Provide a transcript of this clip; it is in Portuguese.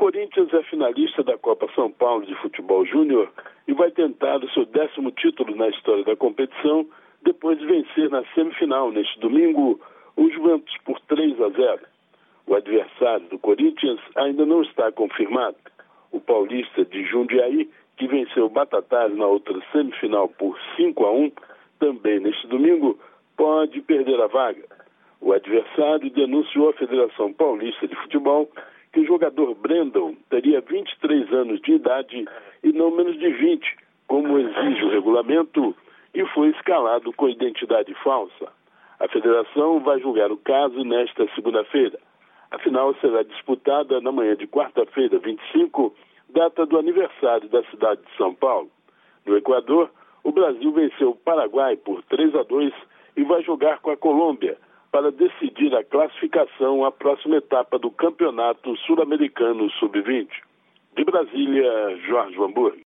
Corinthians é finalista da Copa São Paulo de Futebol Júnior e vai tentar o seu 10º título na história da competição depois de vencer na semifinal neste domingo o Juventus por 3-0. O adversário do Corinthians ainda não está confirmado. O paulista de Jundiaí, que venceu o Batatais na outra semifinal por 5-1, também neste domingo, pode perder a vaga. O adversário denunciou à Federação Paulista de Futebol que o jogador Brandon teria 23 anos de idade e não menos de 20, como exige o regulamento, e foi escalado com identidade falsa. A federação vai julgar o caso nesta segunda-feira. A final será disputada na manhã de quarta-feira, 25, data do aniversário da cidade de São Paulo. No Equador, o Brasil venceu o Paraguai por 3-2 e vai jogar com a Colômbia para decidir a classificação à próxima etapa do Campeonato Sul-Americano Sub-20. De Brasília, Jorge Vanburg.